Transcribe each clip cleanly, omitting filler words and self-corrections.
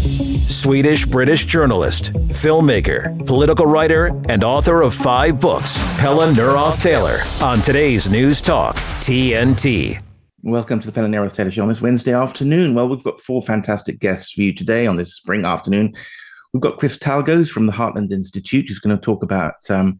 Swedish-British journalist, filmmaker, political writer, and author of 5 books, Pelle Neroth-Taylor, on today's News Talk, TNT. Welcome to the Pelle Neroth-Taylor Show on this Wednesday afternoon. Well, we've got 4 fantastic guests for you today on this spring afternoon. We've got Chris Talgoes from the Heartland Institute, who's going to talk about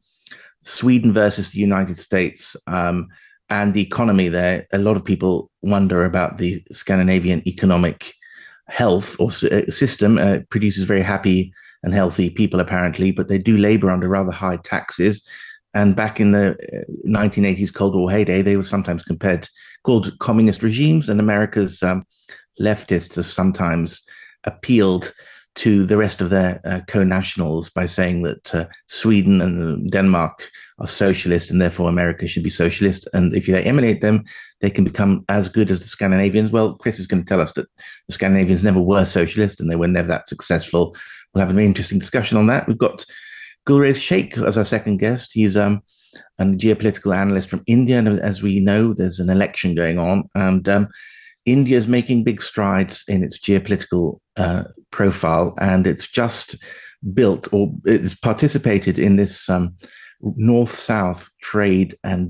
Sweden versus the United States and the economy there. A lot of people wonder about the Scandinavian economic health or system. Produces very happy and healthy people, apparently, but they do labor under rather high taxes. And back in the 1980s Cold War heyday, they were sometimes called communist regimes, and America's leftists have sometimes appealed to the rest of their co-nationals by saying that Sweden and Denmark are socialist and therefore America should be socialist. And if they emanate them, they can become as good as the Scandinavians. Well, Chris is going to tell us that the Scandinavians never were socialist and they were never that successful. We'll have a very interesting discussion on that. We've got Gulrez Sheikh as our second guest. He's a geopolitical analyst from India. And as we know, there's an election going on, and India is making big strides in its geopolitical profile, and it's just built or it's participated in this north-south trade and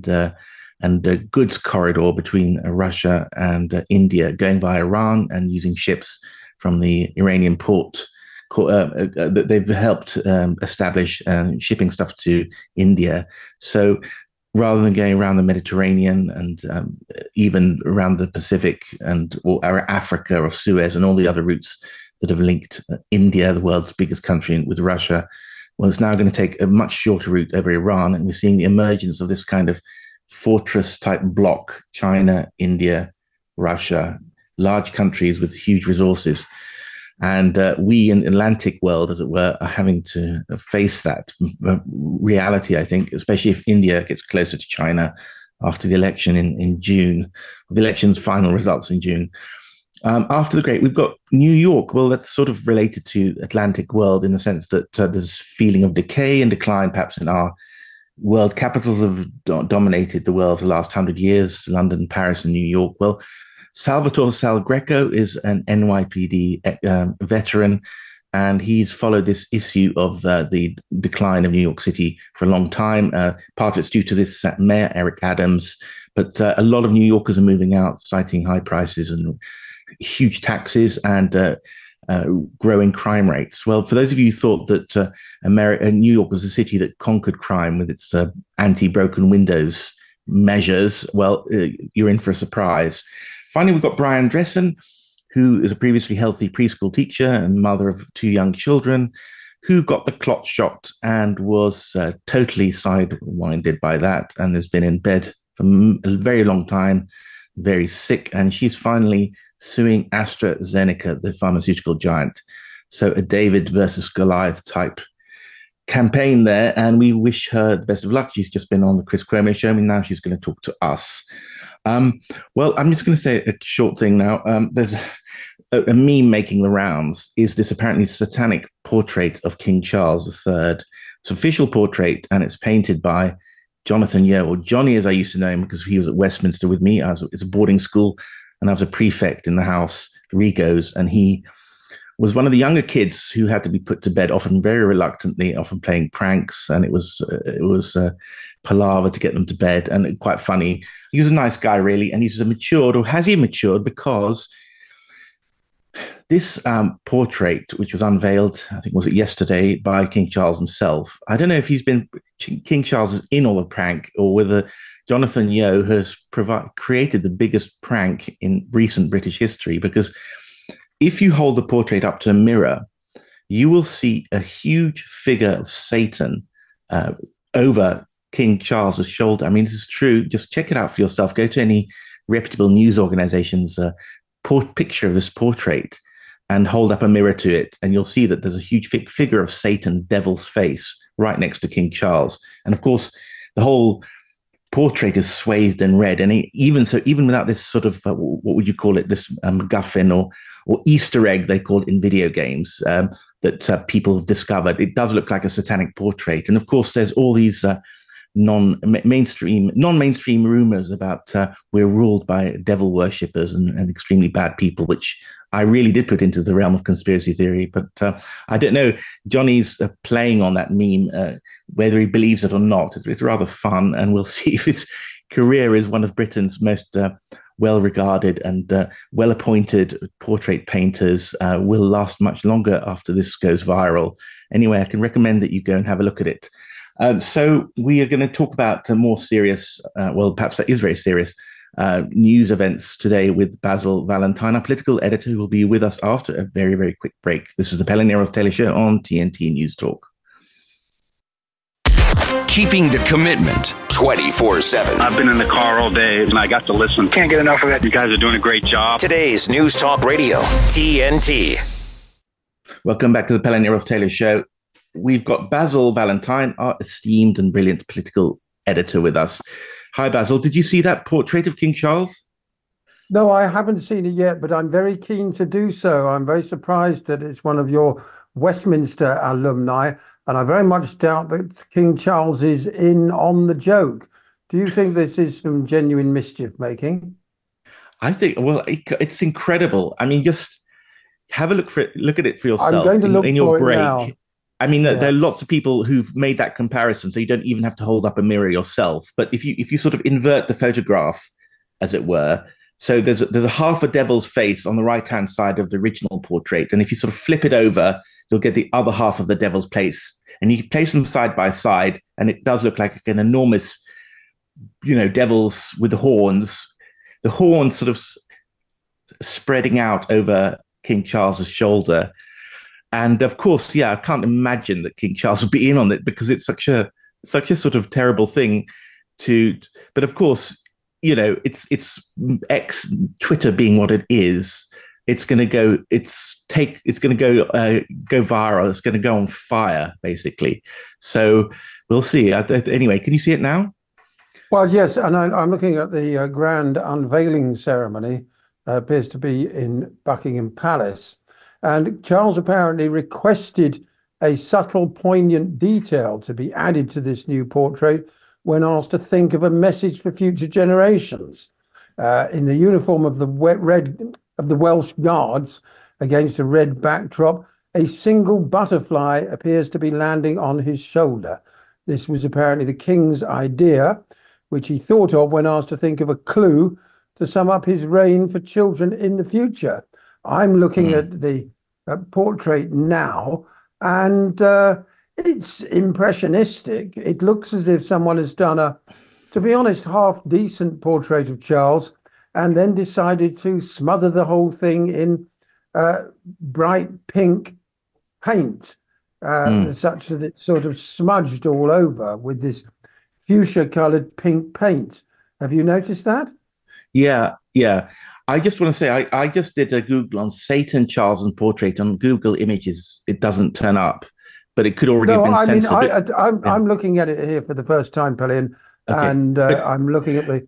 goods corridor between Russia and India, going via Iran and using ships from the Iranian port that they've helped establish, shipping stuff to India. So rather than going around the Mediterranean and even around the Pacific or Africa or Suez and all the other routes that have linked India, the world's biggest country, with Russia, well, it's now going to take a much shorter route over Iran. And we're seeing the emergence of this kind of fortress-type bloc: China, India, Russia, large countries with huge resources. And we in the Atlantic world, as it were, are having to face that reality, I think, especially if India gets closer to China after the election in June, the election's final results in June. After the great, we've got New York. Well, that's sort of related to Atlantic world in the sense that there's feeling of decay and decline, perhaps, in our world. Capitals have dominated the world for the last 100 years, London, Paris, and New York. Well, Salvatore Sal Greco is an NYPD veteran, and he's followed this issue of the decline of New York City for a long time. Part of it's due to this mayor, Eric Adams, but a lot of New Yorkers are moving out, citing high prices and huge taxes and growing crime rates. Well, for those of you who thought that New York was a city that conquered crime with its anti-broken windows measures, well, you're in for a surprise. Finally, we've got Brian Dressen, who is a previously healthy preschool teacher and mother of 2 young children, who got the clot shot and was totally sidewinded by that and has been in bed for a very long time, very sick, and she's finally suing AstraZeneca, the pharmaceutical giant. So a David versus Goliath type campaign there, and we wish her the best of luck. She's just been on the Chris Cuomo show, and now she's going to talk to us. Well, I'm just going to say a short thing now. There's a meme making the rounds, is this apparently satanic portrait of King Charles III. It's an official portrait, and it's painted by Jonathan Yeo, or Johnny as I used to know him, because he was at Westminster with me. It's a boarding school, and I was a prefect in the house, Rigos, and he was one of the younger kids who had to be put to bed, often very reluctantly, often playing pranks, and it was palaver to get them to bed, and quite funny. He was a nice guy, really, and he's matured, or has he matured? Because this portrait, which was unveiled, I think was it yesterday, by King Charles himself. I don't know if King Charles is in on the prank, or whether Jonathan Yeo has created the biggest prank in recent British history, because if you hold the portrait up to a mirror, you will see a huge figure of Satan over King Charles's shoulder. I mean, this is true. Just check it out for yourself. Go to any reputable news organization's picture of this portrait and hold up a mirror to it, and you'll see that there's a huge figure of Satan, devil's face, right next to King Charles. And of course, the whole portrait is swathed in red. And even without this sort of, what would you call it, this MacGuffin or Easter egg, they call it in video games, that people have discovered, it does look like a satanic portrait. And of course, there's all these non-mainstream rumors about we're ruled by devil worshippers and extremely bad people, which I really did put into the realm of conspiracy theory, but I don't know. Johnny's playing on that meme, whether he believes it or not. It's rather fun, and we'll see if his career as one of Britain's most well-regarded and well-appointed portrait painters will last much longer after this goes viral. Anyway, I can recommend that you go and have a look at it. So we are going to talk about more serious, well, perhaps that is very serious, news events today with Basil Valentine, our political editor, who will be with us after a very, very quick break. This is the Pell & Neroth Taylor Show on TNT News Talk. Keeping the commitment 24/7. I've been in the car all day and I got to listen. Can't get enough of it. You guys are doing a great job. Today's News Talk Radio, TNT. Welcome back to the Pell & Neroth Taylor Show. We've got Basil Valentine, our esteemed and brilliant political editor, with us. Hi, Basil. Did you see that portrait of King Charles? No, I haven't seen it yet, but I'm very keen to do so. I'm very surprised that it's one of your Westminster alumni, and I very much doubt that King Charles is in on the joke. Do you think this is some genuine mischief making? I think, well, it's incredible. I mean, just have a look at it for yourself. I'm going to look in your for break. It now. I mean, there are lots of people who've made that comparison, so you don't even have to hold up a mirror yourself. But if you sort of invert the photograph, as it were, so there's a half a devil's face on the right-hand side of the original portrait, and if you sort of flip it over, you'll get the other half of the devil's face, and you place them side by side, and it does look like an enormous, devils with the horns sort of spreading out over King Charles's shoulder. And of course, I can't imagine that King Charles would be in on it because it's such a sort of terrible thing but of course, it's X, Twitter being what it is, it's going to go viral. It's going to go on fire, basically. So we'll see. Anyway, can you see it now? Well, yes, and I'm looking at the grand unveiling ceremony. Appears to be in Buckingham Palace. And Charles apparently requested a subtle, poignant detail to be added to this new portrait when asked to think of a message for future generations. In the uniform of the Welsh Guards, against a red backdrop, a single butterfly appears to be landing on his shoulder. This was apparently the King's idea, which he thought of when asked to think of a clue to sum up his reign for children in the future. I'm looking at the portrait now, and it's impressionistic. It looks as if someone has done to be honest, half-decent portrait of Charles and then decided to smother the whole thing in bright pink paint, such that it's sort of smudged all over with this fuchsia-coloured pink paint. Have you noticed that? Yeah. I just want to say, I just did a Google on Satan Charles and portrait on Google Images. It doesn't turn up, but it could already have been censored. I'm looking at it here for the first time, Pelion, and I'm looking at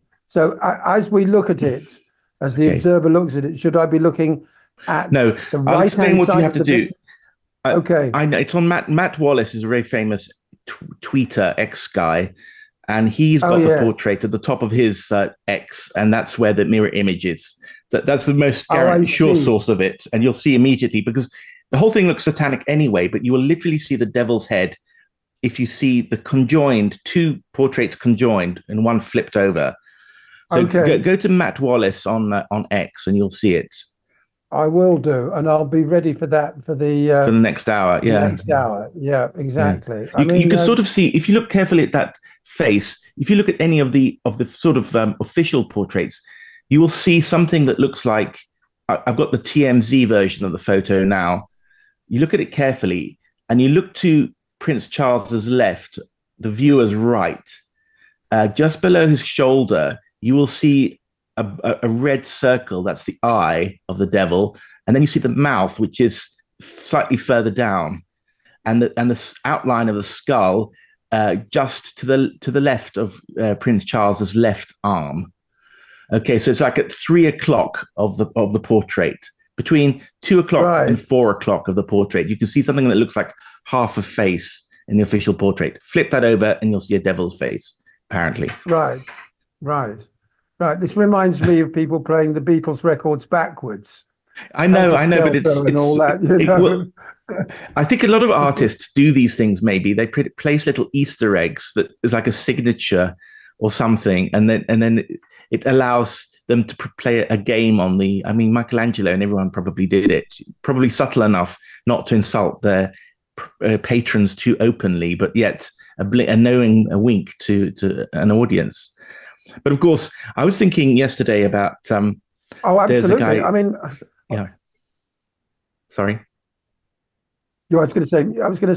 as we look at it, as the observer looks at it, should I be looking at the right-hand side? I'll explain what you have to do. Okay. I know, it's on Matt Wallace is a very famous tweeter, X guy, and he's got the portrait at the top of his X, and that's where the mirror image is. That's the most sure source of it, and you'll see immediately, because the whole thing looks satanic anyway, but you will literally see the devil's head if you see the two portraits conjoined and one flipped over. So go to Matt Wallace on X, and you'll see it. I will do, and I'll be ready for that for the next hour. Next hour, exactly. Yeah. You can sort of see, if you look carefully at that face, if you look at any of the sort of official portraits, you will see something that looks like, I've got the TMZ version of the photo now. You look at it carefully, and you look to Prince Charles's left, the viewer's right. Just below his shoulder, you will see a red circle. That's the eye of the devil, and then you see the mouth, which is slightly further down, and the outline of the skull just to the left of Prince Charles's left arm. Okay, so it's like at 3 o'clock of the portrait, between 2 o'clock and 4 o'clock of the portrait. You can see something that looks like half a face in the official portrait. Flip that over, and you'll see a devil's face, apparently. Right. This reminds me of people playing the Beatles records backwards. I know, but and all that. I think a lot of artists do these things. Maybe they place little Easter eggs that is like a signature or something, and then it allows them to play a game on the. I mean, Michelangelo and everyone probably did it, probably subtle enough not to insult their patrons too openly, but yet a knowing a wink to an audience. But of course, I was thinking yesterday about. Oh, absolutely. I mean, yeah. Sorry. I was just going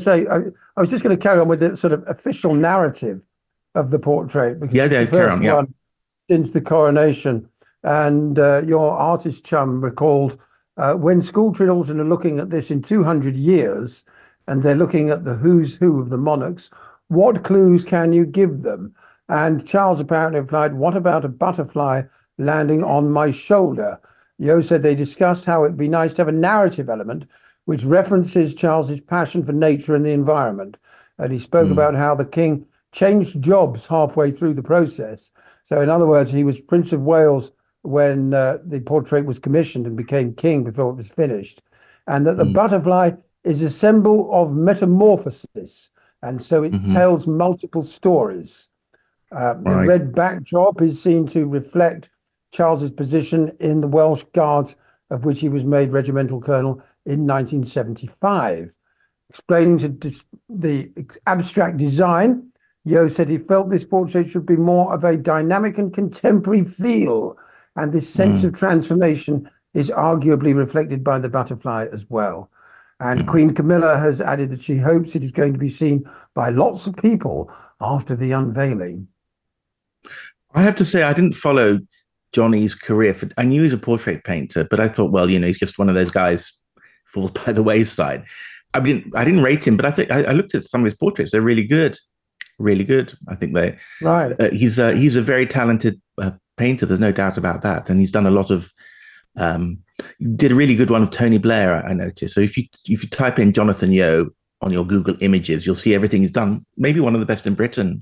to carry on with the sort of official narrative of the portrait, because it's the first one since the coronation. And your artist chum recalled when school children are looking at this in 200 years, and they're looking at the who's who of the monarchs, what clues can you give them? And Charles apparently replied, "What about a butterfly landing on my shoulder?" Yo said they discussed how it'd be nice to have a narrative element which references Charles's passion for nature and the environment. And he spoke about how the king changed jobs halfway through the process. So in other words, he was Prince of Wales when the portrait was commissioned and became king before it was finished. And that the butterfly is a symbol of metamorphosis. And so it tells multiple stories. The red backdrop is seen to reflect Charles's position in the Welsh Guards, of which he was made regimental colonel in 1975. Explaining to the abstract design, Yo said he felt this portrait should be more of a dynamic and contemporary feel, and this sense of transformation is arguably reflected by the butterfly as well. And Queen Camilla has added that she hopes it is going to be seen by lots of people after the unveiling. I have to say, I didn't follow Johnny's career. I knew he was a portrait painter, but I thought, well, he's just one of those guys falls by the wayside. I didn't rate him, but I think I looked at some of his portraits. They're really good, really good. I think they right. He's a very talented painter. There's no doubt about that, and he's done a lot of. Did a really good one of Tony Blair, I noticed. So if you type in Jonathan Yo on your Google Images, you'll see everything he's done. Maybe one of the best in Britain.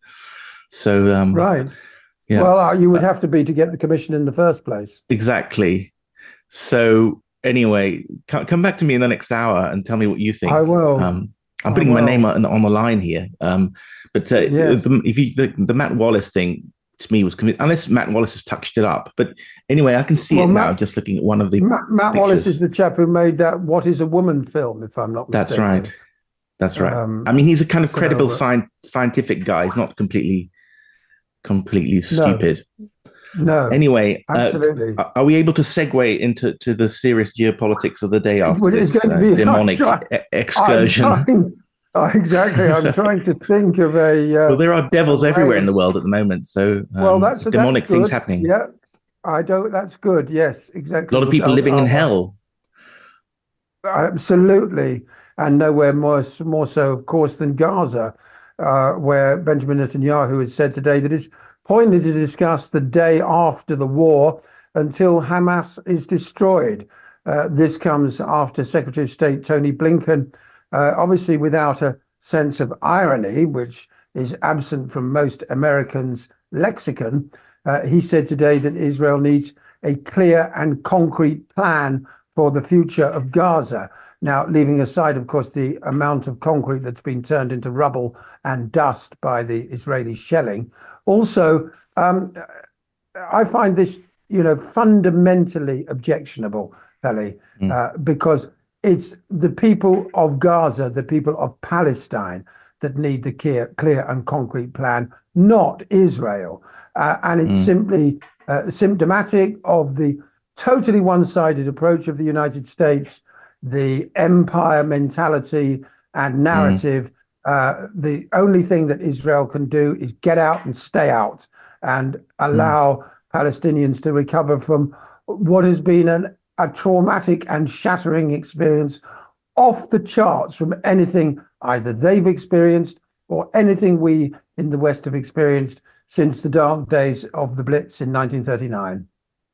So right. Yeah. Well, you would have to be to get the commission in the first place. Exactly. So anyway, come back to me in the next hour and tell me what you think. I will. I'm putting my name on the line here. But yes. The Matt Wallace thing to me was unless Matt Wallace has touched it up. But anyway, I can see it now just looking at one of the Matt Wallace is the chap who made that "What Is a Woman" film, if I'm not mistaken. That's right. I mean, he's a kind of credible scientific guy. He's not completely stupid. No. Anyway, absolutely. Are we able to segue into the serious geopolitics of the day after this demonic excursion? Exactly. I'm trying to think of a. Well, there are devils everywhere in the world at the moment, so that's demonic things happening. Yeah, that's good. Yes, exactly. A lot of people living in hell. Absolutely, and nowhere more so, of course, than Gaza. Where Benjamin Netanyahu has said today that it's pointless to discuss the day after the war until Hamas is destroyed. This comes after Secretary of State Tony Blinken, obviously without a sense of irony, which is absent from most Americans' lexicon. He said today that Israel needs a clear and concrete plan for the future of Gaza. Now, leaving aside, of course, the amount of concrete that's been turned into rubble and dust by the Israeli shelling. Also, I find this, fundamentally objectionable, Peli, because it's the people of Gaza, the people of Palestine, that need the clear and concrete plan, not Israel. And it's simply symptomatic of the totally one-sided approach of the United States, the empire mentality and narrative. The only thing that Israel can do is get out and stay out and allow Palestinians to recover from what has been a traumatic and shattering experience off the charts from anything either they've experienced or anything we in the West have experienced since the dark days of the Blitz in 1939.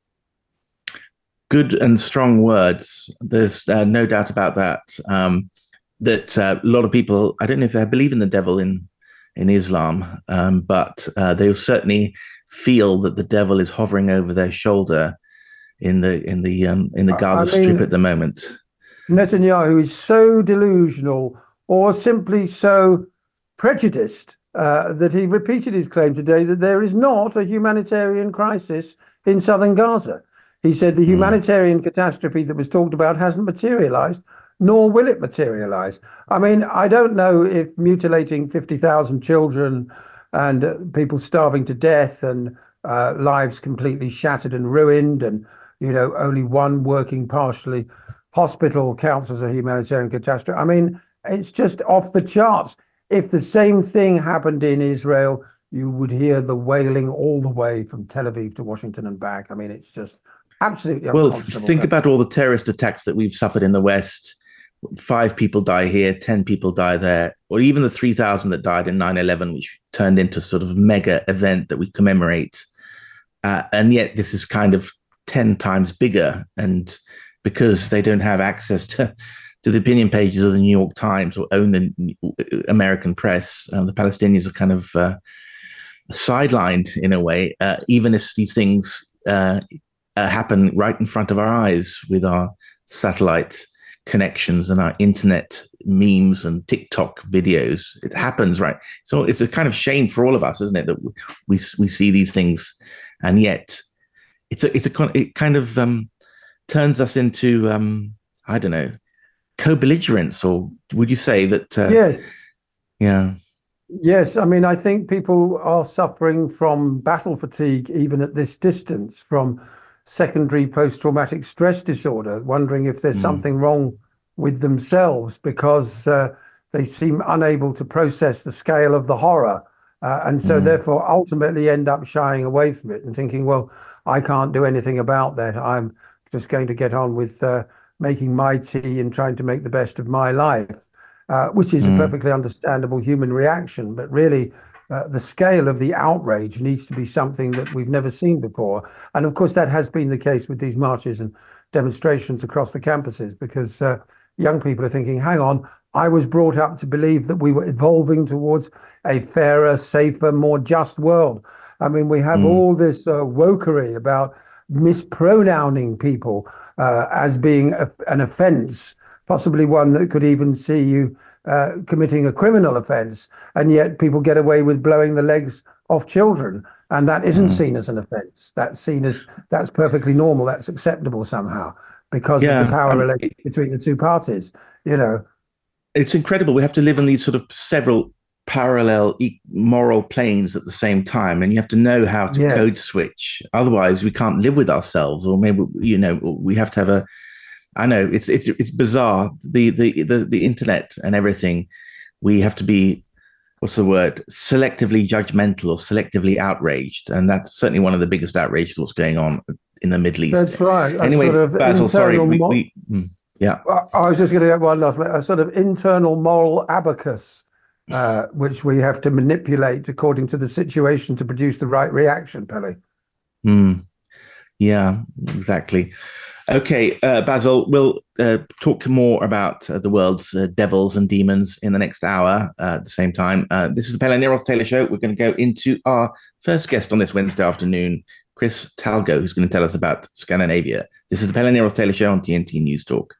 Good and strong words. There's no doubt about that. That a lot of people, I don't know if they believe in the devil in Islam, but they'll certainly feel that the devil is hovering over their shoulder in the Gaza Strip at the moment. Netanyahu is so delusional or simply so prejudiced that he repeated his claim today that there is not a humanitarian crisis in southern Gaza. He said the humanitarian catastrophe that was talked about hasn't materialized, nor will it materialize. I mean, I don't know if mutilating 50,000 children and people starving to death and lives completely shattered and ruined and, only one working partially hospital counts as a humanitarian catastrophe. I mean, it's just off the charts. If the same thing happened in Israel, you would hear the wailing all the way from Tel Aviv to Washington and back. I mean, it's just absolutely unconscionable. Well, think about all the terrorist attacks that we've suffered in the West. 5 people die here, 10 people die there, or even the 3,000 that died in 9/11, which turned into sort of mega event that we commemorate. And yet this is kind of 10 times bigger. And because they don't have access to the opinion pages of the New York Times or own the American press, the Palestinians are kind of sidelined in a way, even if these things happen right in front of our eyes with our satellite connections and our internet memes and TikTok videos. It happens, right? So it's a kind of shame for all of us, isn't it, that we see these things, and yet it kind of turns us into I don't know, co-belligerents, or would you say that? Yes. Yeah. Yes, I mean, I think people are suffering from battle fatigue even at this distance, from secondary post-traumatic stress disorder, wondering if there's something wrong with themselves because they seem unable to process the scale of the horror. And so therefore ultimately end up shying away from it and thinking, well, I can't do anything about that. I'm just going to get on with making my tea and trying to make the best of my life, which is a perfectly understandable human reaction. But really, the scale of the outrage needs to be something that we've never seen before. And of course, that has been the case with these marches and demonstrations across the campuses, because young people are thinking, hang on, I was brought up to believe that we were evolving towards a fairer, safer, more just world. I mean, we have all this wokery about mispronouncing people as being an offense, possibly one that could even see you committing a criminal offense, and yet people get away with blowing the legs off children, and that isn't seen as an offense. That's seen as that's perfectly normal, that's acceptable somehow because of the power relationship between the two parties. It's incredible. We have to live in these sort of several parallel moral planes at the same time, and you have to know how to code switch. Otherwise we can't live with ourselves, or maybe we have to have I know it's bizarre, the internet and everything. We have to be, what's the word, selectively judgmental or selectively outraged, and that's certainly one of the biggest outrages what's going on in the Middle East. That's right. Anyway, Basil, sorry, yeah. I was just going to get one last minute. A sort of internal moral abacus, which we have to manipulate according to the situation to produce the right reaction, Pele. Yeah, exactly. Okay, Basil, we'll talk more about the world's devils and demons in the next hour at the same time. This is the Pele Neroth Taylor Show. We're going to go into our first guest on this Wednesday afternoon, Chris Talgo, who's going to tell us about Scandinavia. This is the Pele Neroth Taylor Show on TNT News Talk.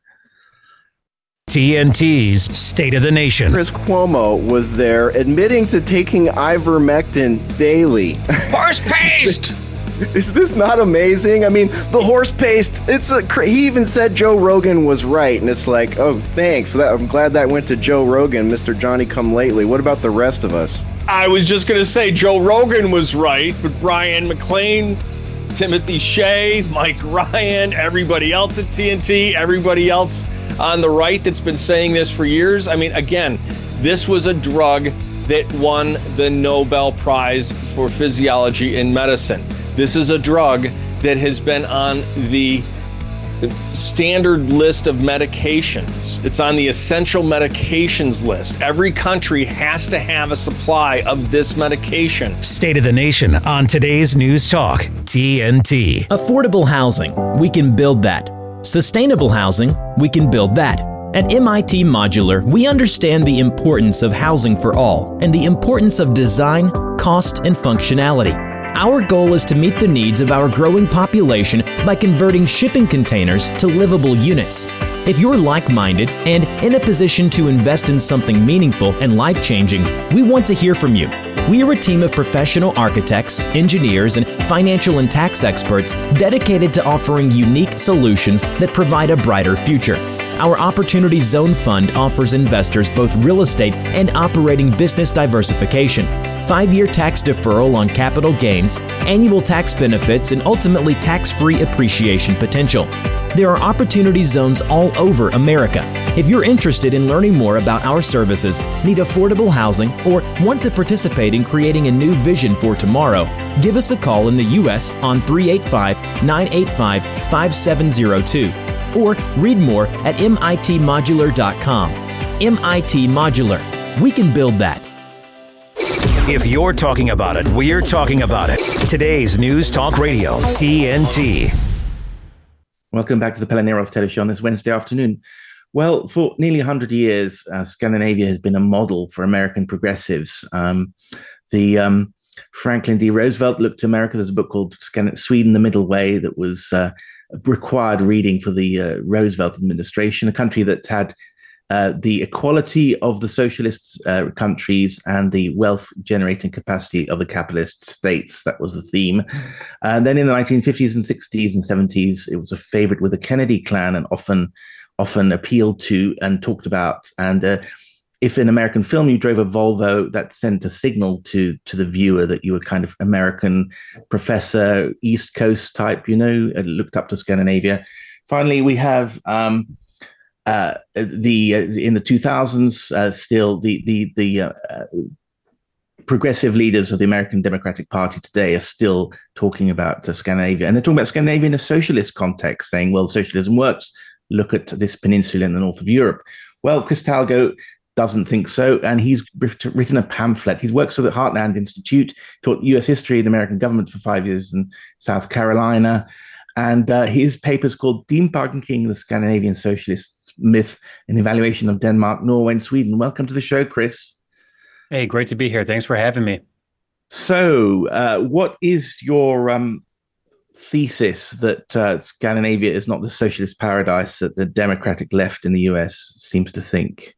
TNT's State of the Nation. Chris Cuomo was there admitting to taking ivermectin daily. Horse paste! Is this not amazing? I mean, the horse paste, he even said Joe Rogan was right, and it's like, oh, thanks. I'm glad that went to Joe Rogan, Mr. Johnny Come Lately. What about the rest of us? I was just going to say Joe Rogan was right, but Brian McLean, Timothy Shea, Mike Ryan, everybody else at TNT, everybody else on the right that's been saying this for years. I mean, again, this was a drug that won the Nobel Prize for Physiology in Medicine. This is a drug that has been on the standard list of medications. It's on the essential medications list. Every country has to have a supply of this medication. State of the Nation on today's News Talk, TNT. Affordable housing, we can build that. Sustainable housing, we can build that. At MIT Modular, we understand the importance of housing for all and the importance of design, cost, and functionality. Our goal is to meet the needs of our growing population by converting shipping containers to livable units. If you're like-minded and in a position to invest in something meaningful and life-changing, we want to hear from you. We are a team of professional architects, engineers, and financial and tax experts dedicated to offering unique solutions that provide a brighter future. Our Opportunity Zone Fund offers investors both real estate and operating business diversification, 5-year tax deferral on capital gains, annual tax benefits, and ultimately tax-free appreciation potential. There are opportunity zones all over America. If you're interested in learning more about our services, need affordable housing, or want to participate in creating a new vision for tomorrow, give us a call in the U.S. on 385-985-5702. Or read more at mitmodular.com. MIT Modular. We can build that. If you're talking about it, we're talking about it. Today's News Talk Radio, TNT. Welcome back to the Pella Neroth Taylor Show on this Wednesday afternoon. Well, for nearly 100 years, Scandinavia has been a model for American progressives. Franklin D. Roosevelt looked to America. There's a book called Sweden, the Middle Way that was required reading for the Roosevelt administration, a country that had the equality of the socialist countries and the wealth-generating capacity of the capitalist states. That was the theme. And then in the 1950s and 60s and 70s, it was a favorite with the Kennedy clan and often appealed to and talked about. And if in American film you drove a Volvo, that sent a signal to the viewer that you were kind of American professor, East Coast type, looked up to Scandinavia. Finally, we have in the 2000s, still the progressive leaders of the American Democratic Party today are still talking about Scandinavia, and they're talking about Scandinavia in a socialist context, saying, well, socialism works. Look at this peninsula in the north of Europe. Well, Chris Talgo doesn't think so, and he's written a pamphlet. He's worked for the Heartland Institute, taught U.S. history and American government for 5 years in South Carolina, and his paper is called Debunking the Scandinavian Socialist Myth, an Evaluation of Denmark, Norway, and Sweden. Welcome to the show, Chris. Hey, great to be here. Thanks for having me. So, what is your thesis that Scandinavia is not the socialist paradise that the democratic left in the US seems to think?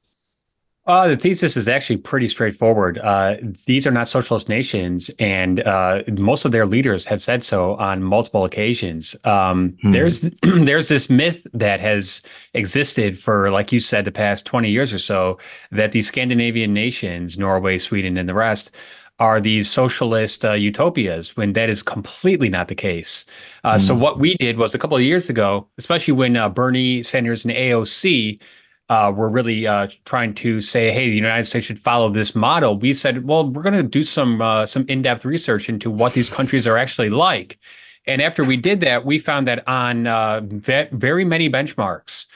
The thesis is actually pretty straightforward. These are not socialist nations, and most of their leaders have said so on multiple occasions. There's this myth that has existed for, like you said, the past 20 years or so, that these Scandinavian nations, Norway, Sweden, and the rest, are these socialist utopias, when that is completely not the case. So what we did was a couple of years ago, especially when Bernie Sanders and AOC were really trying to say, hey, the United States should follow this model, we said, well, we're going to do some in-depth research into what these countries are actually like. And after we did that, we found that on very many benchmarks,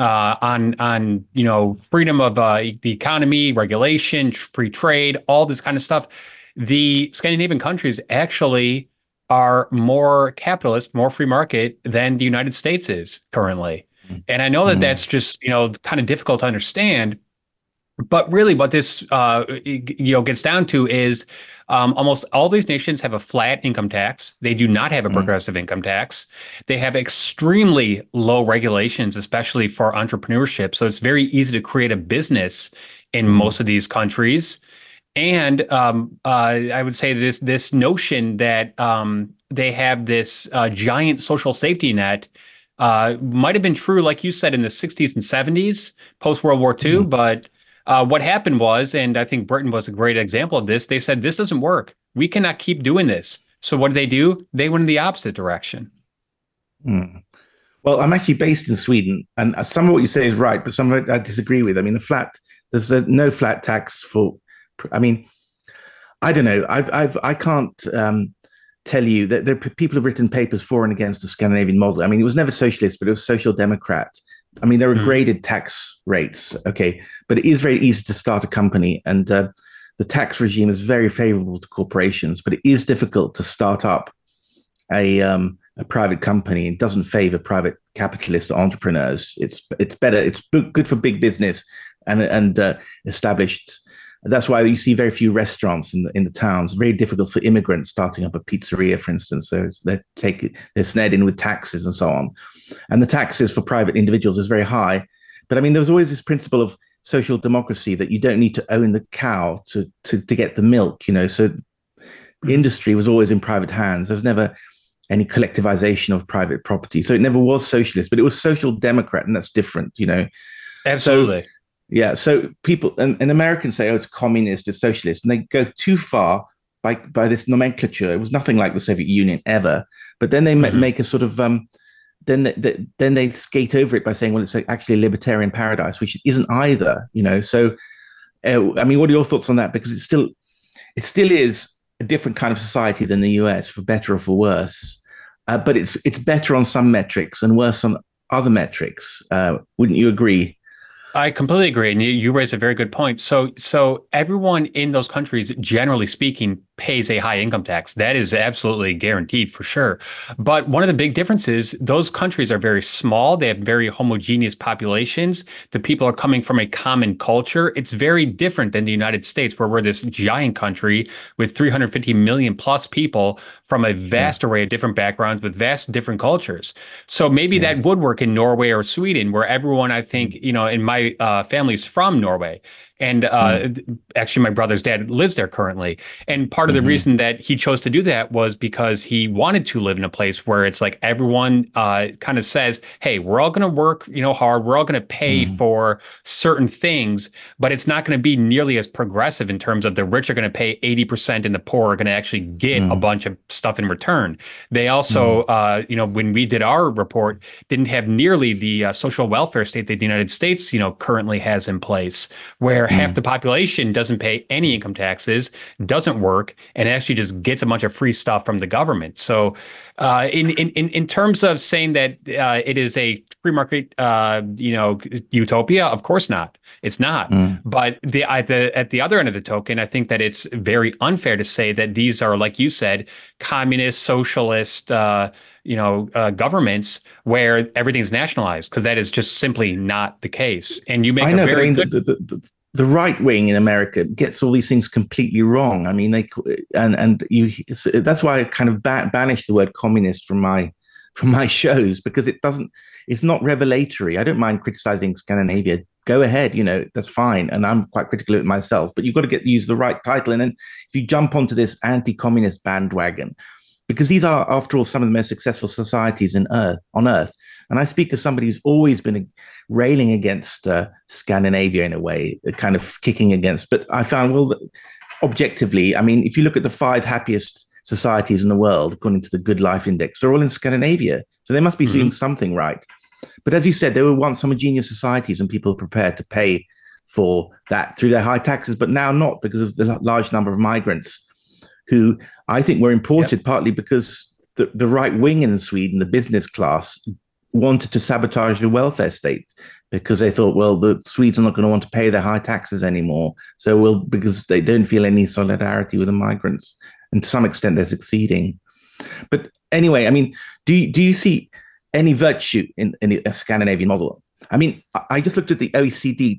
on freedom of the economy, regulation, free trade, all this kind of stuff, the Scandinavian countries actually are more capitalist, more free market than the United States is currently. And I know that that's just, kind of difficult to understand, but really what this, gets down to is almost all these nations have a flat income tax. They do not have a progressive income tax. They have extremely low regulations, especially for entrepreneurship. So it's very easy to create a business in most of these countries. And I would say this notion that they have this giant social safety net might have been true, like you said, in the 60s and 70s, post-World War II. But what happened was, and I think Britain was a great example of this, they said, this doesn't work. We cannot keep doing this. So what do? They went in the opposite direction. Well, I'm actually based in Sweden, and some of what you say is right, but some of it I disagree with. I mean, there's no flat tax for, I don't know. I can't tell you that people have written papers for and against the Scandinavian model. I mean, it was never socialist, but it was social democrat. I mean, there are graded tax rates, okay, but it is very easy to start a company, and the tax regime is very favorable to corporations, but it is difficult to start up a private company. It doesn't favor private capitalist entrepreneurs. It's better. It's good for big business and established That's why you see very few restaurants in the towns. Very difficult for immigrants starting up a pizzeria, for instance. They're snared in with taxes and so on, and the taxes for private individuals is very high. But I mean, there was always this principle of social democracy that you don't need to own the cow to get the milk. So industry was always in private hands. There's never any collectivization of private property, so it never was socialist. But it was social democrat, and that's different. Absolutely. So people and Americans say, oh, it's communist, it's socialist, and they go too far by this nomenclature. It was nothing like the Soviet Union ever. But then they make a sort of then they skate over it by saying, well, it's actually a libertarian paradise, which it isn't either. So I mean, what are your thoughts on that? Because it still is a different kind of society than the US, for better or for worse. But it's better on some metrics and worse on other metrics. Wouldn't you agree? I completely agree. And you raise a very good point. So everyone in those countries, generally speaking, pays a high income tax. That is absolutely guaranteed for sure. But one of the big differences, those countries are very small. They have very homogeneous populations. The people are coming from a common culture. It's very different than the United States, where we're this giant country with 350 million plus people from a vast array of different backgrounds with vast different cultures. So maybe that would work in Norway or Sweden, where everyone, I think, in my family is from Norway. And actually, my brother's dad lives there currently. And part of the reason that he chose to do that was because he wanted to live in a place where it's like everyone kind of says, hey, we're all going to work, hard. We're all going to pay for certain things, but it's not going to be nearly as progressive in terms of the rich are going to pay 80% and the poor are going to actually get a bunch of stuff in return. They also, when we did our report, didn't have nearly the social welfare state that the United States, currently has in place, where half the population doesn't pay any income taxes, doesn't work, and actually just gets a bunch of free stuff from the government. So in terms of saying that it is a free market, utopia, of course not. It's not. But at the other end of the token, I think that it's very unfair to say that these are, like you said, communist, socialist, governments where everything's nationalized, because that is just simply not the case. And you make the right wing in America gets all these things completely wrong. I mean, that's why I kind of banished the word communist from my shows, because it's not revelatory. I don't mind criticizing Scandinavia. Go ahead, that's fine. And I'm quite critical of it myself, but you've got to use the right title. And then if you jump onto this anti-communist bandwagon, because these are, after all, some of the most successful societies on Earth. And I speak as somebody who's always been railing against Scandinavia in a way, kind of kicking against. But I found, well, objectively, I mean, if you look at the 5 happiest societies in the world, according to the Good Life Index, they're all in Scandinavia. So they must be doing something right. But as you said, they were once homogeneous societies and people were prepared to pay for that through their high taxes, but now not, because of the large number of migrants who I think were imported partly because the right wing in Sweden, the business class, wanted to sabotage the welfare state, because they thought, well, the Swedes are not going to want to pay their high taxes anymore. So because they don't feel any solidarity with the migrants. And to some extent, they're succeeding. But anyway, I mean, do you see any virtue in the Scandinavian model? I mean, I just looked at the OECD,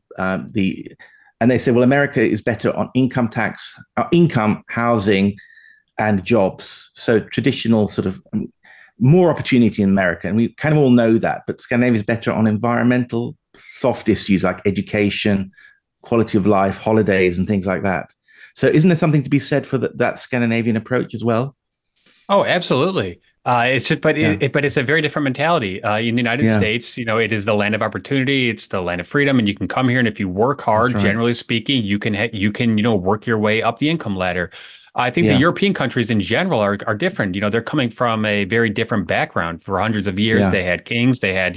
and they say, well, America is better on income tax, income, housing, and jobs. So traditional sort of more opportunity in America. And we kind of all know that, but Scandinavia is better on environmental, soft issues like education, quality of life, holidays, and things like that. So isn't there something to be said for that Scandinavian approach as well? Oh, absolutely. It's just, but it's a very different mentality. In the United States, it is the land of opportunity. It's the land of freedom, and you can come here, and if you work hard, generally speaking, you can work your way up the income ladder. I think the European countries in general are different. They're coming from a very different background. For hundreds of years, they had kings, they had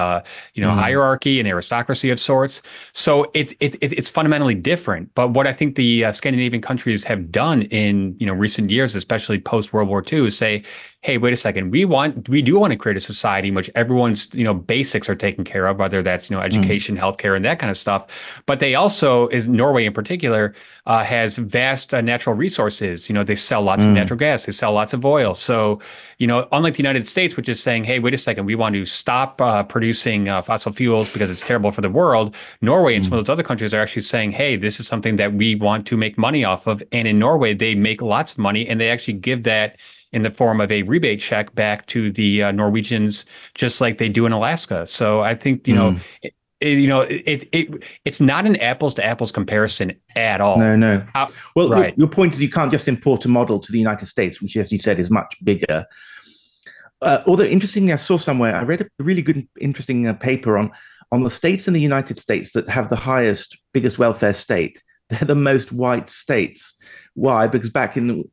hierarchy and aristocracy of sorts. So it's fundamentally different. But what I think the Scandinavian countries have done in recent years, especially post World War II, is say, hey, wait a second, we do want to create a society in which everyone's basics are taken care of, whether that's education, healthcare, and that kind of stuff. But they also, is Norway in particular, has vast natural resources resources. They sell lots of natural gas, they sell lots of oil. So, unlike the United States, which is saying, hey, wait a second, we want to stop producing fossil fuels because it's terrible for the world. Norway and some of those other countries are actually saying, hey, this is something that we want to make money off of. And in Norway, they make lots of money, and they actually give that in the form of a rebate check back to the Norwegians, just like they do in Alaska. So I think, it's not an apples to apples comparison at all. No. Your point is you can't just import a model to the United States, which, as you said, is much bigger. Although, interestingly, I saw somewhere, I read a really good, interesting paper on the states in the United States that have the biggest welfare state. They're the most white states. Why? Because back when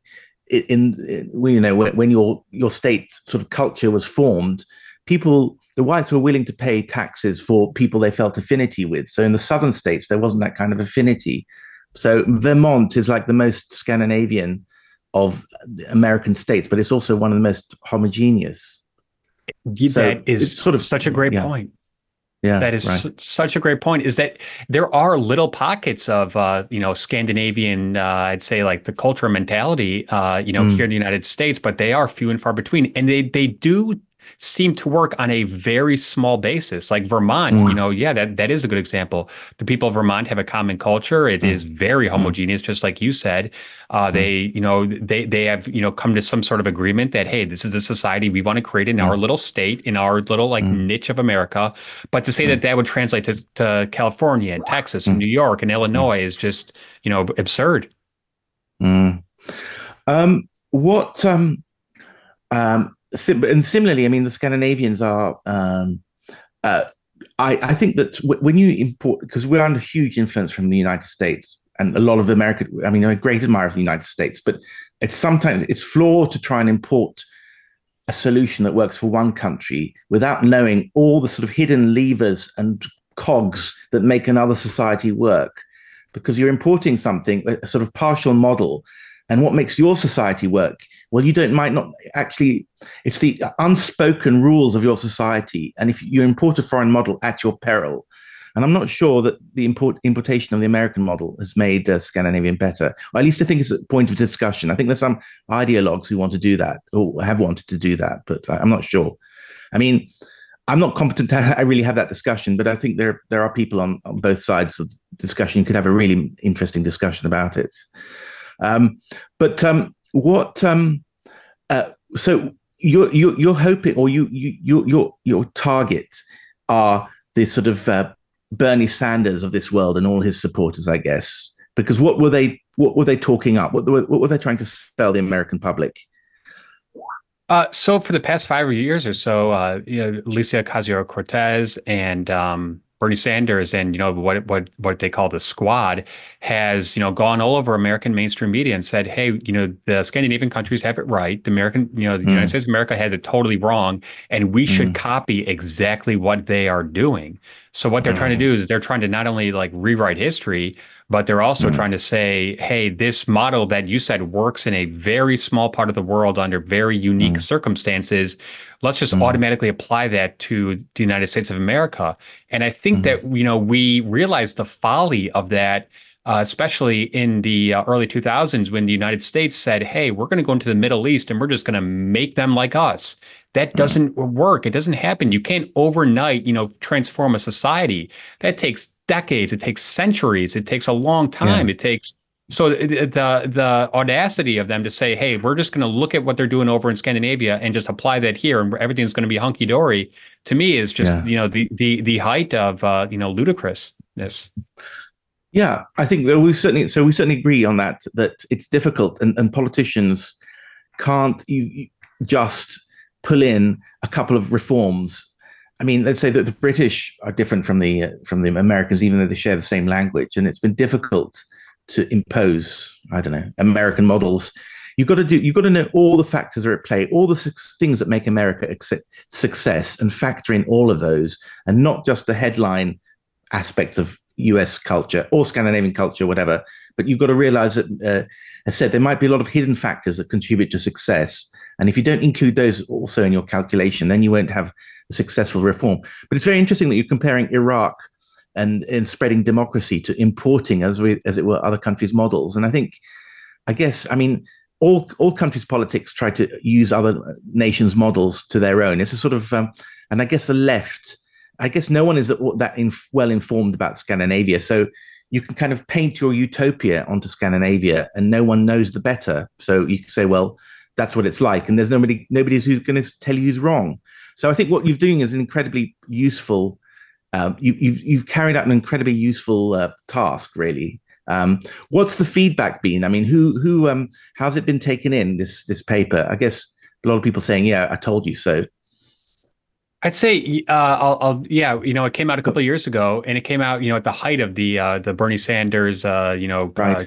your state sort of culture was formed, the whites were willing to pay taxes for people they felt affinity with. So in the southern states, there wasn't that kind of affinity. So Vermont is like the most Scandinavian of American states, but it's also one of the most homogeneous. That is sort of such a great point. Yeah, that is such a great point, is that there are little pockets of, Scandinavian, I'd say, like the culture and mentality, here in the United States, but they are few and far between. And they do seem to work on a very small basis. Like Vermont, that is a good example. The people of Vermont have a common culture. It is very homogeneous, just like you said. They have, come to some sort of agreement that, hey, this is the society we want to create in our little state, in our little niche of America. But to say that would translate to California and Texas and New York and Illinois is just, absurd. And similarly, I mean, the Scandinavians are. I think that when you import, because we're under huge influence from the United States and a lot of America. I mean, I'm a great admirer of the United States, but it's flawed to try and import a solution that works for one country without knowing all the sort of hidden levers and cogs that make another society work, because you're importing something, a sort of partial model. And what makes your society work? Well, might not actually, it's the unspoken rules of your society. And if you import a foreign model at your peril, and I'm not sure that the importation of the American model has made Scandinavian better, or at least I think it's a point of discussion. I think there's some ideologues who want to do that, or have wanted to do that, but I'm not sure. I mean, I'm not competent to really have that discussion, but I think there are people on both sides of the discussion who could have a really interesting discussion about it. So you're hoping, or your targets are the sort of Bernie Sanders of this world and all his supporters, I guess, because what were they talking up? What were they trying to sell the American public? So for the past 5 years or so, Alicia Ocasio-Cortez and Bernie Sanders and what they call the squad has gone all over American mainstream media and said, hey, the Scandinavian countries have it right. The United States of America has it totally wrong, and we should copy exactly what they are doing. So what they're trying to do is they're trying to not only like rewrite history, but they're also trying to say, hey, this model that you said works in a very small part of the world under very unique circumstances. Let's just automatically apply that to the United States of America. And I think that, we realized the folly of that, especially in the early 2000s when the United States said, hey, we're going to go into the Middle East and we're just going to make them like us. That doesn't work. It doesn't happen. You can't overnight, transform a society. That takes decades. It takes centuries. It takes a long time. It takes the audacity of them to say, hey, we're just going to look at what they're doing over in Scandinavia and just apply that here, and everything's going to be hunky dory. To me, is just the height of ludicrousness. Yeah, I think that we certainly agree on that it's difficult, and politicians can't just pull in a couple of reforms. I mean, let's say that the British are different from the Americans, even though they share the same language, and it's been difficult to impose, American models. You've got to know all the factors are at play, all the things that make America a success, and factor in all of those, and not just the headline aspects of US culture or Scandinavian culture, whatever. But you've got to realize that, as I said, there might be a lot of hidden factors that contribute to success. And if you don't include those also in your calculation, then you won't have a successful reform. But it's very interesting that you're comparing Iraq and spreading democracy to importing, as it were, other countries' models. And I think I guess, I mean, all countries' politics try to use other nations' models to their own. It's a sort of, and I guess the left, I guess no one is that well informed about Scandinavia. So you can kind of paint your utopia onto Scandinavia and no one knows the better. So you can say, well, that's what it's like. And there's nobody who's going to tell you who's wrong. So I think what you're doing is an incredibly useful, you've carried out an incredibly useful task, really. What's the feedback been? I mean, how's it been taken in, this paper? I guess a lot of people saying, yeah, I told you so. I'd say, it came out a couple of years ago, and it came out, at the height of the Bernie Sanders, right.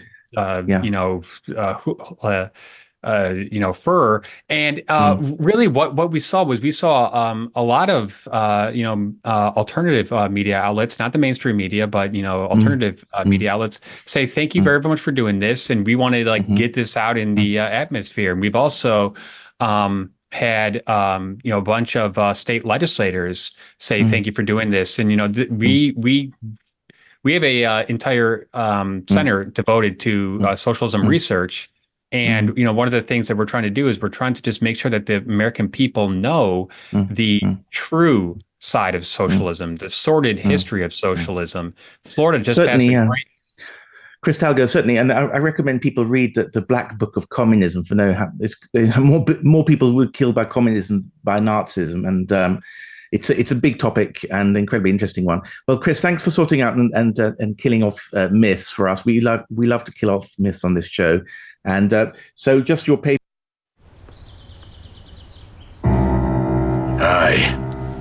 furor. And really what we saw was a lot of, alternative media outlets, not the mainstream media, but, alternative media outlets say, thank you very much for doing this. And we want to get this out in the atmosphere. And we've also had, a bunch of state legislators say, thank you for doing this. And, we have a entire center devoted to socialism research. And, one of the things that we're trying to do is we're trying to just make sure that the American people know the true side of socialism, the sordid history of socialism. Florida just passed a great... Chris Talgo, certainly. And I recommend people read the Black Book of Communism for more people were killed by communism, by Nazism. And it's a big topic and incredibly interesting one. Well, Chris, thanks for sorting out and killing off myths for us. We love to kill off myths on this show. And so just your paper. Hi.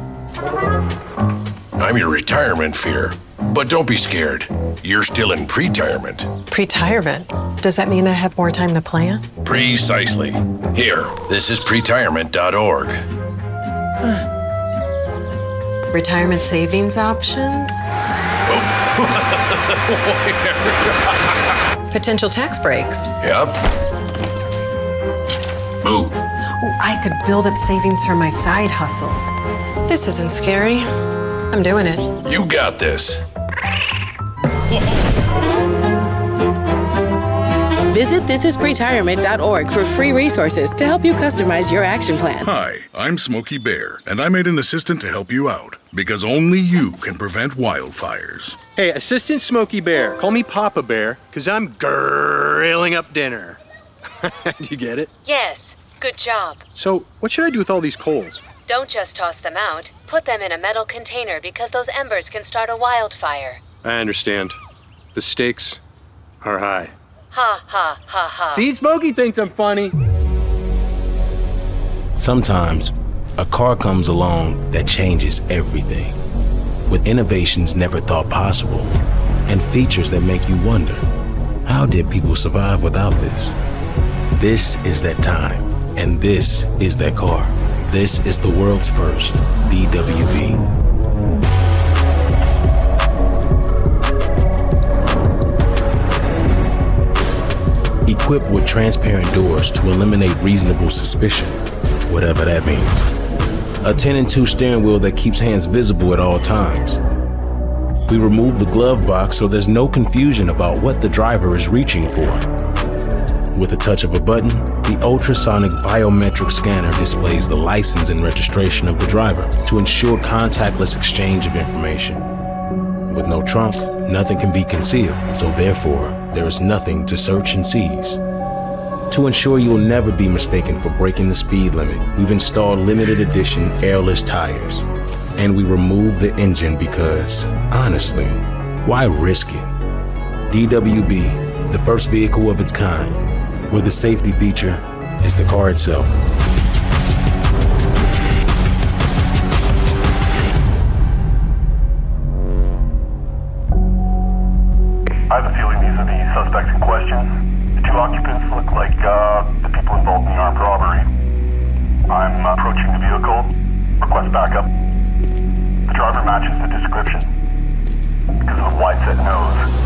I'm your retirement fear. But don't be scared. You're still in pre-retirement. Pre-retirement? Does that mean I have more time to plan? Precisely. Here, this is pretirement.org. Retirement savings options? Potential tax breaks? Yep. Boo. Oh, I could build up savings for my side hustle. This isn't scary. I'm doing it. You got this. Visit thisispretirement.org for free resources to help you customize your action plan. Hi, I'm Smokey Bear, and I made an assistant to help you out, because only you can prevent wildfires. Hey, Assistant Smokey Bear, call me Papa Bear, because I'm grilling up dinner. Do you get it? Yes, good job. So, what should I do with all these coals? Don't just toss them out. Put them in a metal container because those embers can start a wildfire. I understand. The stakes are high. Ha, ha, ha, ha. See, Smokey thinks I'm funny. Sometimes, a car comes along that changes everything. With innovations never thought possible, and features that make you wonder, how did people survive without this? This is that time, and this is that car. This is the world's first DWB. Equipped with transparent doors to eliminate reasonable suspicion, whatever that means. A 10-2 steering wheel that keeps hands visible at all times. We remove the glove box so there's no confusion about what the driver is reaching for. With a touch of a button, the ultrasonic biometric scanner displays the license and registration of the driver to ensure contactless exchange of information. With no trunk, nothing can be concealed, so therefore, there is nothing to search and seize. To ensure you will never be mistaken for breaking the speed limit, we've installed limited edition airless tires. And we remove the engine because, honestly, why risk it? DWB, the first vehicle of its kind, where the safety feature is the car itself. I have a feeling these are the suspects in question. The two occupants look like the people involved in the armed robbery. I'm approaching the vehicle. Request backup. The driver matches the description because of a wide-set nose.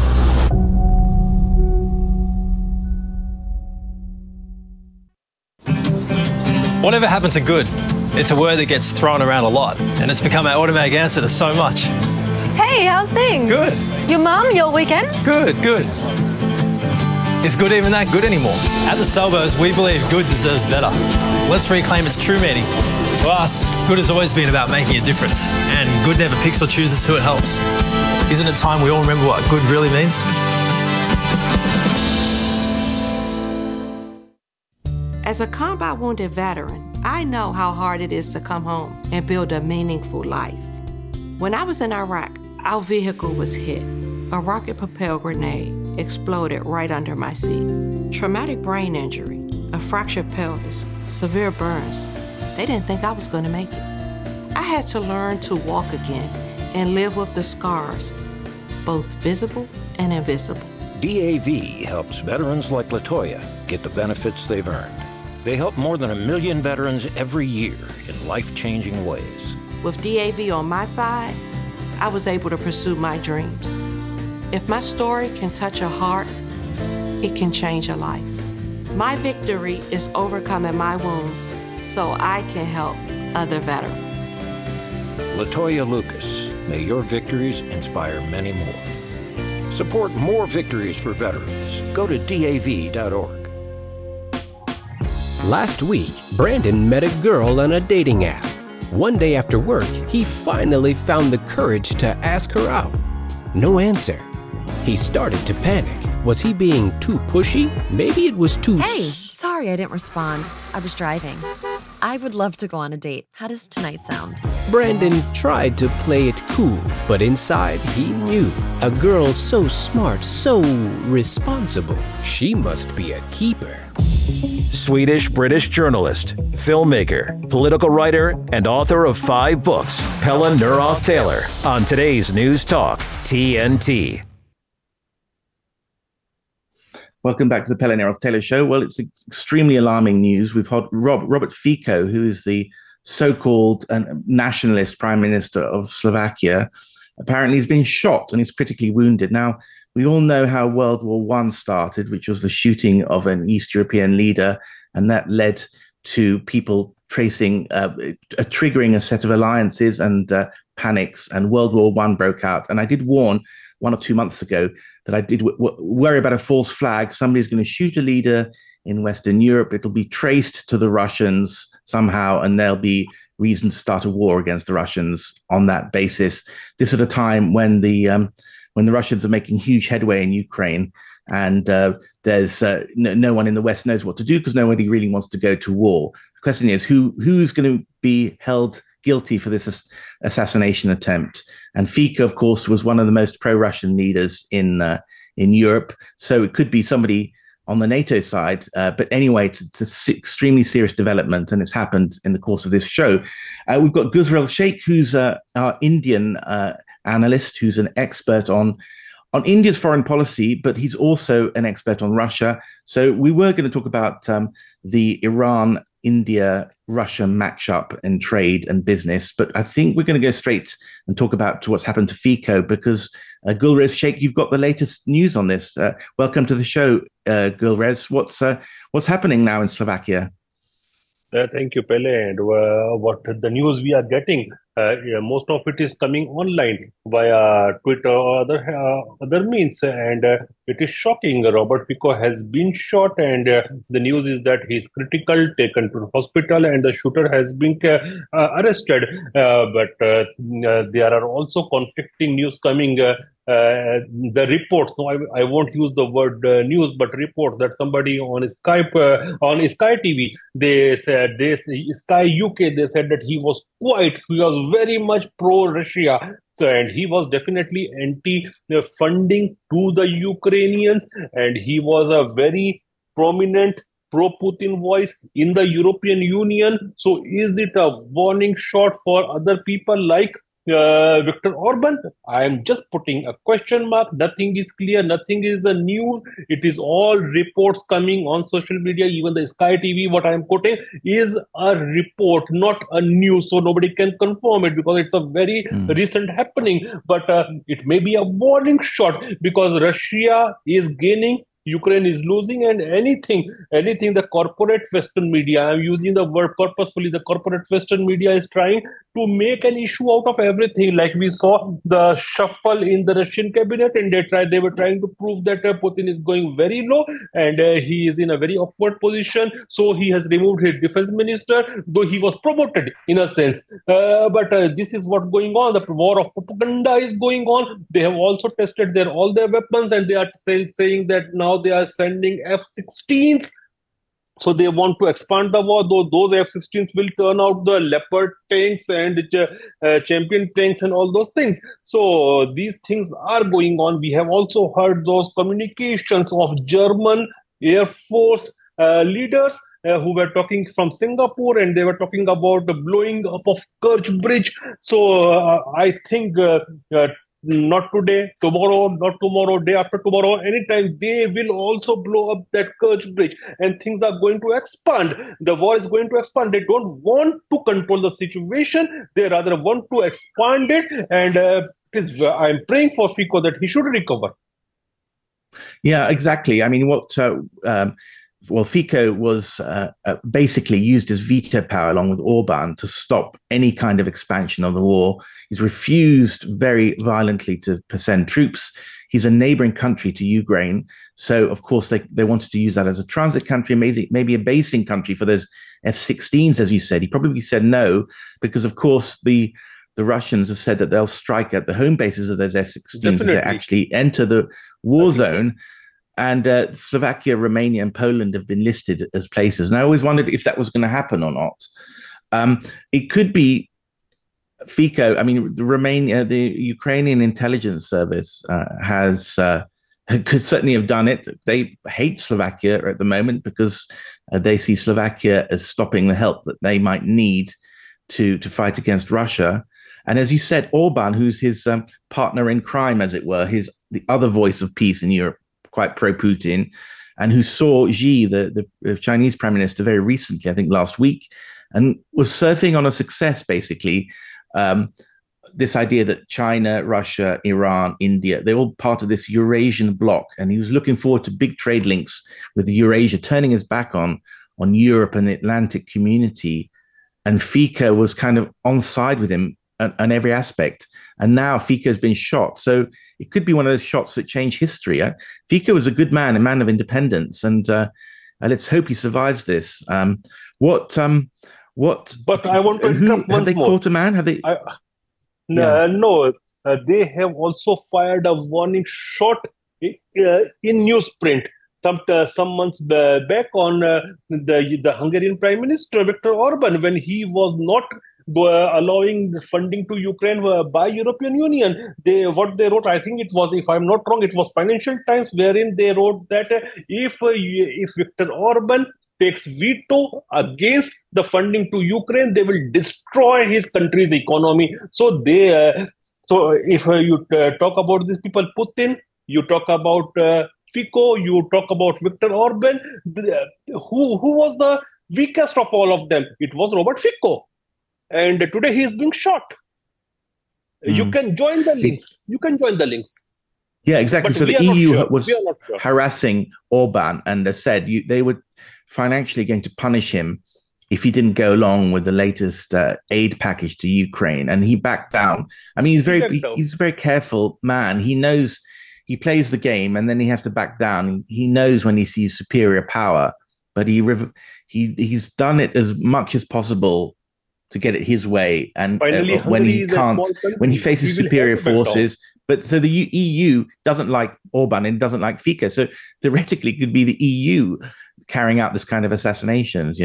Whatever happened to good? It's a word that gets thrown around a lot, and it's become our automatic answer to so much. Hey, how's things? Good. Your mum, your weekend? Good. Is good even that good anymore? At the Salvos, we believe good deserves better. Let's reclaim its true meaning. To us, good has always been about making a difference, and good never picks or chooses who it helps. Isn't it time we all remember what good really means? As a combat wounded veteran, I know how hard it is to come home and build a meaningful life. When I was in Iraq, our vehicle was hit. A rocket-propelled grenade exploded right under my seat. Traumatic brain injury, a fractured pelvis, severe burns. They didn't think I was going to make it. I had to learn to walk again and live with the scars, both visible and invisible. DAV helps veterans like LaToya get the benefits they've earned. They help more than 1 million veterans every year in life-changing ways. With DAV on my side, I was able to pursue my dreams. If my story can touch a heart, it can change a life. My victory is overcoming my wounds so I can help other veterans. LaToya Lucas, may your victories inspire many more. Support more victories for veterans. Go to DAV.org. Last week, Brandon met a girl on a dating app. One day after work, he finally found the courage to ask her out. No answer. He started to panic. Was he being too pushy? Maybe it was too Hey, sorry I didn't respond. I was driving. I would love to go on a date. How does tonight sound? Brandon tried to play it cool, but inside he knew. A girl so smart, so responsible. She must be a keeper. Swedish-British journalist, filmmaker, political writer, and author of 5 books, Pelle Neroth Taylor, on today's News Talk, TNT. Welcome back to the Pelle Neroth Taylor Show. Well, it's extremely alarming news. We've had Robert Fico, who is the so-called nationalist prime minister of Slovakia. Apparently he's been shot and is critically wounded. Now, we all know how World War I started, which was the shooting of an East European leader, and that led to people triggering a set of alliances and panics, and World War I broke out. And I did warn 1 or 2 months ago that I did worry about a false flag. Somebody's going to shoot a leader in Western Europe. It'll be traced to the Russians somehow, and there'll be reason to start a war against the Russians on that basis. This at a time when the Russians are making huge headway in Ukraine, and there's no one in the West knows what to do because nobody really wants to go to war. The question is, who's going to be held guilty for this assassination attempt? And Fico, of course, was one of the most pro-Russian leaders in Europe, so it could be somebody on the NATO side. But anyway, it's an extremely serious development, and it's happened in the course of this show. We've got Gulrez Sheikh, who's our Indian analyst, who's an expert on India's foreign policy, but he's also an expert on Russia. So we were going to talk about the Iran-India-Russia matchup in trade and business, but I think we're going to go straight and talk about what's happened to Fico, because Gulrez Sheikh, you've got the latest news on this. Welcome to the show, Gulrez. What's happening now in Slovakia? Thank you, Pelle. And what the news we are getting, most of it is coming online via Twitter or other means, and it is shocking. Robert Fico has been shot, and the news is that he's critical, taken to the hospital, and the shooter has been arrested. But there are also conflicting news coming. The reports, so I won't use the word news, but reports that somebody on Skype, on Sky TV, they said, Sky UK, they said that he was very much pro-Russia. So, and he was definitely anti-funding to the Ukrainians, and he was a very prominent pro-Putin voice in the European Union. So is it a warning shot for other people like Viktor Orban? I am just putting a question mark. Nothing is clear. Nothing is a news. It is all reports coming on social media. Even the Sky TV, what I am quoting, is a report, not a news. So nobody can confirm it because it's a very recent happening. But it may be a warning shot because Russia is gaining, Ukraine is losing, and anything the corporate Western media, I'm using the word purposefully, the corporate Western media is trying to make an issue out of everything. Like we saw the shuffle in the Russian cabinet, and they were trying to prove that Putin is going very low and he is in a very awkward position. So he has removed his defense minister, though he was promoted in a sense. But this is what's going on. The war of propaganda is going on. They have also tested all their weapons, and they are saying that now they are sending F-16s. So they want to expand the war, though those F-16s will turn out the Leopard tanks and Champion tanks and all those things. So these things are going on. We have also heard those communications of German Air Force leaders who were talking from Singapore, and they were talking about the blowing up of Kerch Bridge. So I think not today, tomorrow, not tomorrow, day after tomorrow, anytime, they will also blow up that Kerch Bridge, and things are going to expand. The war is going to expand. They don't want to control the situation. They rather want to expand it. And I'm praying for Fico that he should recover. Yeah, exactly. I mean, Fico was basically used his veto power along with Orban to stop any kind of expansion of the war. He's refused very violently to send troops. He's a neighboring country to Ukraine. So, of course, they wanted to use that as a transit country, maybe a basing country for those F-16s, as you said. He probably said no, because, of course, the Russians have said that they'll strike at the home bases of those F-16s as they actually enter the war zone. And Slovakia, Romania, and Poland have been listed as places. And I always wondered if that was going to happen or not. It could be Fico. I mean, the Ukrainian intelligence service could certainly have done it. They hate Slovakia at the moment because they see Slovakia as stopping the help that they might need to fight against Russia. And as you said, Orban, who's his partner in crime, as it were, the other voice of peace in Europe, quite pro-Putin, and who saw Xi, the Chinese prime minister, very recently, I think last week, and was surfing on a success, basically. This idea that China, Russia, Iran, India, they're all part of this Eurasian bloc. And he was looking forward to big trade links with Eurasia, turning his back on Europe and the Atlantic community. And Fico was kind of on side with him on every aspect. And now Fico has been shot. So it could be one of those shots that change history. Fico was a good man, a man of independence. And let's hope he survives this. But I want to interrupt once more. Have they caught a man? Have they? No, they have also fired a warning shot in newsprint some months back on the Hungarian Prime Minister Viktor Orban, when he was not allowing the funding to Ukraine by European Union. What they wrote, I think it was, if I'm not wrong, it was Financial Times, wherein they wrote that if Viktor Orban takes veto against the funding to Ukraine, they will destroy his country's economy. So if you talk about these people, Putin, you talk about Fico, you talk about Viktor Orban, who was the weakest of all of them? It was Robert Fico. And today he is being shot. You can join the links. Yeah, exactly. So the EU was harassing Orban, and they said they were financially going to punish him if he didn't go along with the latest aid package to Ukraine. And he backed down. I mean, he's a very careful man. He knows, he plays the game, and then he has to back down. He knows when he sees superior power, but he's done it as much as possible to get it his way. And when he can't, when he faces superior forces. But so the EU doesn't like Orban and doesn't like Fico. So theoretically, it could be the EU carrying out this kind of assassinations,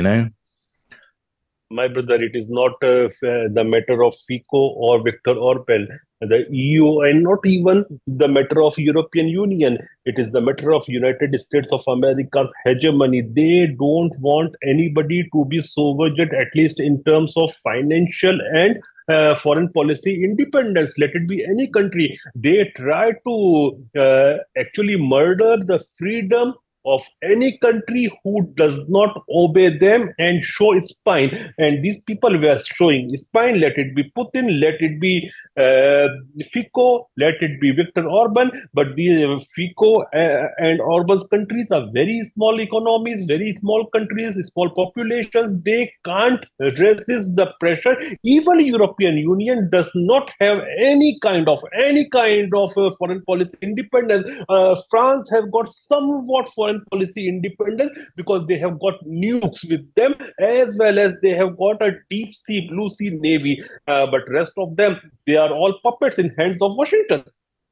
My brother, it is not the matter of Fico or Viktor Orban, the EU, and not even the matter of European Union. It is the matter of United States of America's hegemony. They don't want anybody to be sovereign, at least in terms of financial and foreign policy independence. Let it be any country. They try to actually murder the freedom of any country who does not obey them and show spine. And these people were showing spine. Let it be Putin, let it be Fico, let it be Viktor Orban. But these Fico and Orban's countries are very small economies, very small countries, small populations. They can't resist the pressure. Even European Union does not have any kind of foreign policy independence. France have got somewhat foreign policy independence because they have got nukes with them, as well as they have got a deep sea, blue sea navy. But rest of them, they are all puppets in hands of Washington.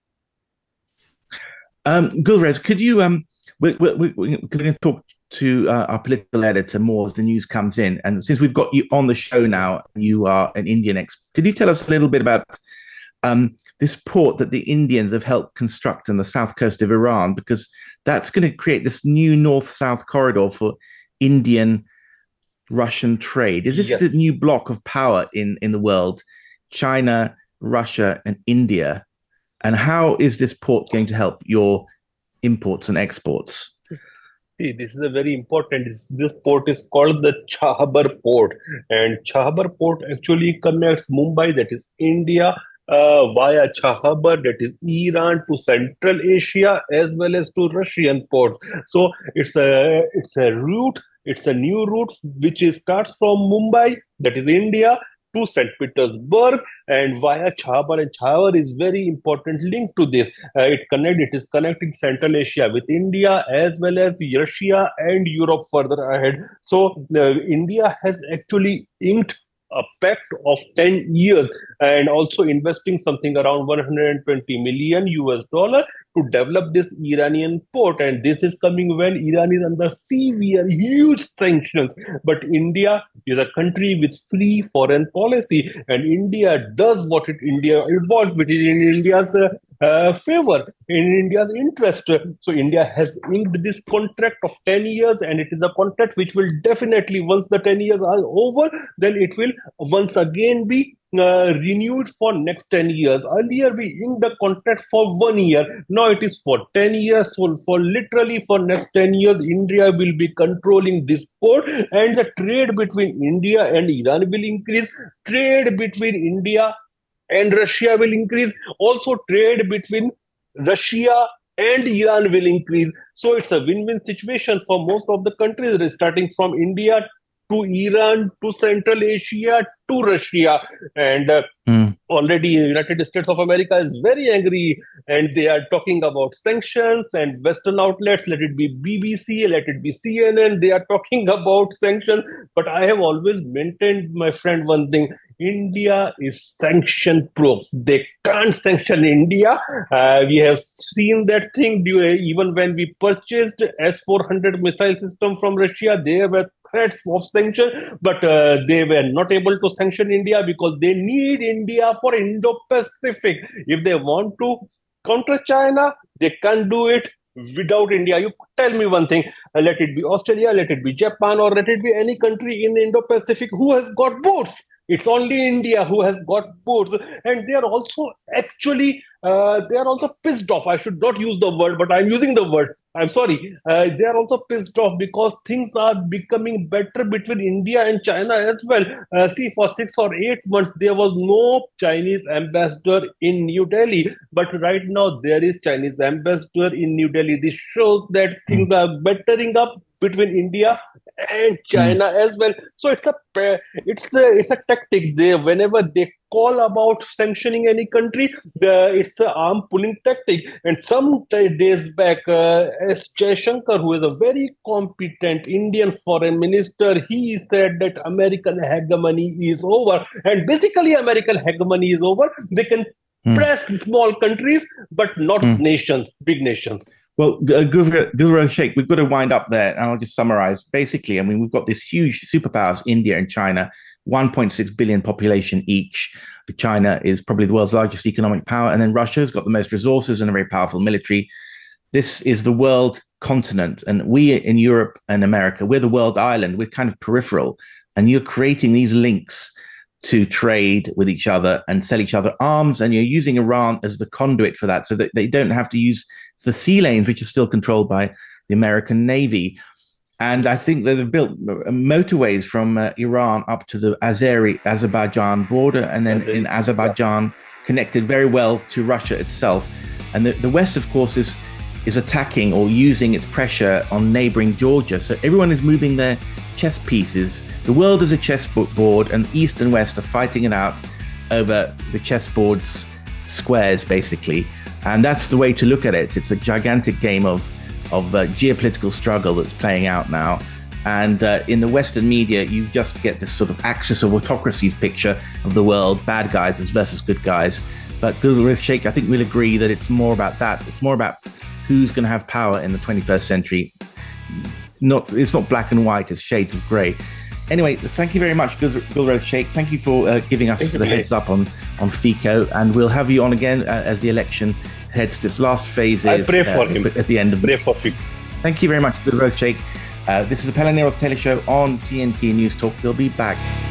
Gulrez, could you we're going to talk to our political editor more as the news comes in, and since we've got you on the show now, you are an Indian expert. Could you tell us a little bit about this port that the Indians have helped construct on the south coast of Iran, because that's going to create this new north-south corridor for Indian-Russian trade. Is this the new block of power in the world? China, Russia, and India. And how is this port going to help your imports and exports? See, this is a very important. This port is called the Chahabar Port, and Chahabar Port actually connects Mumbai, that is India, via Chahabar, that is Iran, to Central Asia as well as to Russian ports. So it's a route. It's a new route which starts from Mumbai, that is India, to St. Petersburg and via Chahabar. And Chahabar is very important link to this. It is connecting Central Asia with India as well as Russia and Europe further ahead. So India has actually inked a pact of 10 years and also investing something around $120 million to develop this Iranian port. And this is coming when Iran is under severe, huge sanctions. But India is a country with free foreign policy, and India does what it wants, which is in India's favor, in India's interest. So India has inked this contract of 10 years, and it is a contract which will definitely, once the 10 years are over, then it will once again be renewed for next 10 years. Earlier we inked the contract for 1 year. Now it is for 10 years. So for next 10 years, India will be controlling this port, and the trade between India and Iran will increase. Trade between India and Russia will increase. Also trade between Russia and Iran will increase. So it's a win-win situation for most of the countries, starting from India to Iran, to Central Asia, to Russia. And already United States of America is very angry, and they are talking about sanctions, and Western outlets, let it be BBC, let it be CNN, they are talking about sanctions. But I have always maintained, my friend, one thing: India is sanction proof. They can't sanction India. We have seen that thing even when we purchased S-400 missile system from Russia. There were threats of sanction, but they were not able to sanction India because they need India for Indo-Pacific. If they want to counter China, they can't do it without India. You tell me one thing, let it be Australia, let it be Japan, or let it be any country in the Indo-Pacific who has got boats. It's only India who has got boats. And they are also actually, they are also pissed off. I should not use the word, but I'm using the word. I'm sorry. They are also pissed off because things are becoming better between India and China as well. See, for 6 or 8 months, there was no Chinese ambassador in New Delhi. But right now, there is Chinese ambassador in New Delhi. This shows that things are bettering up between India and China as well. So it's a tactic. Whenever they call about sanctioning any country, it's an arm pulling tactic. And some days back, S. Jaishankar, who is a very competent Indian foreign minister, he said that American hegemony is over. And basically, American hegemony is over. They can press small countries, but not nations, big nations. Well, Gulrez Sheikh, we've got to wind up there, and I'll just summarize. Basically, I mean, we've got this huge superpowers, India and China, 1.6 billion population each. China is probably the world's largest economic power, and then Russia's got the most resources and a very powerful military. This is the world continent, and we in Europe and America, we're the world island. We're kind of peripheral, and you're creating these links to trade with each other and sell each other arms, and you're using Iran as the conduit for that, so that they don't have to use the sea lanes, which are still controlled by the American Navy. And I think that they've built motorways from Iran up to the Azerbaijan border, and then in Azerbaijan connected very well to Russia itself. And the West, of course, is attacking or using its pressure on neighboring Georgia. So everyone is moving their chess pieces. The world is a chessboard, and East and West are fighting it out over the chessboard's squares, basically. And that's the way to look at it. It's a gigantic game of geopolitical struggle that's playing out now. And in the Western media, you just get this sort of axis of autocracies picture of the world, bad guys versus good guys. But Gulrez Sheikh, I think we'll agree that it's more about that. It's more about who's going to have power in the 21st century. It's not black and white, it's shades of grey. Anyway, thank you very much, Gulrez Sheikh. Thank you for giving us the heads up on FICO, and we'll have you on again as the election heads to its last phases. I pray for him. At the end of pray for FICO. Thank you very much, Gulrez Sheikh. This is the Pele Neros Taylor Show on TNT News Talk. We'll be back